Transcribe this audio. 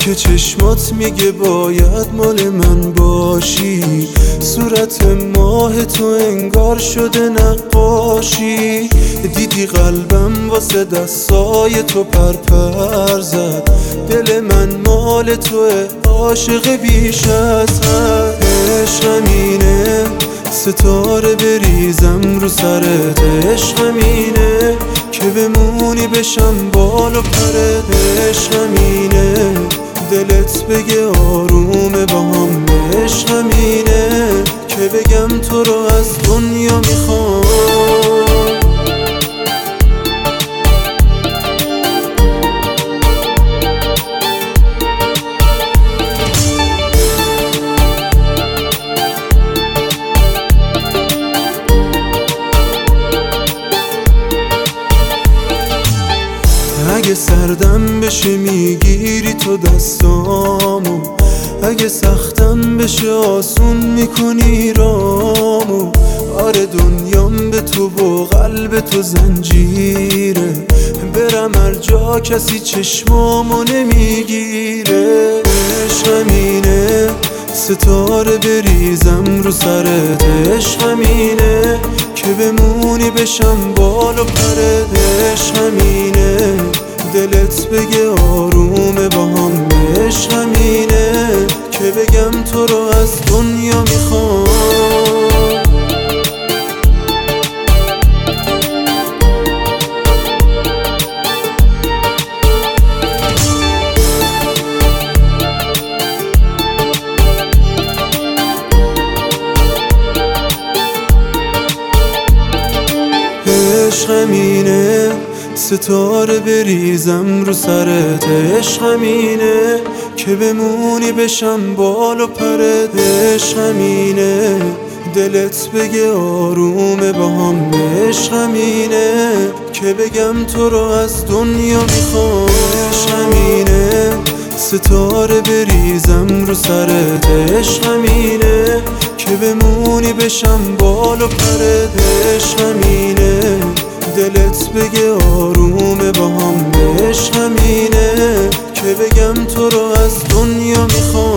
که چشمات میگه باید مال من باشی. صورت ماه تو انگار شده نقاشی. دیدی قلبم واسه دستای تو پرپر زد. دل من مال توه عاشق بیش از حد. عشق همینه ستاره بریزم رو سرت. عشق همینه که بمونی بشم بال و پرت. عشق همینه دلت بگه آرومه با هم. عشق همینه که بگم تو رو از دنیا میخوام. اگه سردم بشه میگیری تو دستامو. اگه سختم بشه آسون میکنی رامو. آره دنیام به تو و قلب تو زنجیره. برم هر جا کسی چشمامو نمیگیره. عشق همینه ستاره بریزم رو سرت. عشق همینه که بمونی بشم بال و پرت. عشق همینه دلت بگه آرومه با هم. عشق همینه که بگم تو رو از دنیا میخوام. عشق همینه ستاره بریزم رو سرت. عشق همینه که بمونی بشم بال و پرت. عشق همینه دلت بگه آرومه با هم. عشق همینه که بگم تو رو از دنیا میخوام. عشق همینه ستاره بریزم رو سرت. عشق همینه که بمونی بشم بال و پرت. عشق همینه دلت بگه آرومه با هم. عشق همینه که بگم تو رو از دنیا میخوام.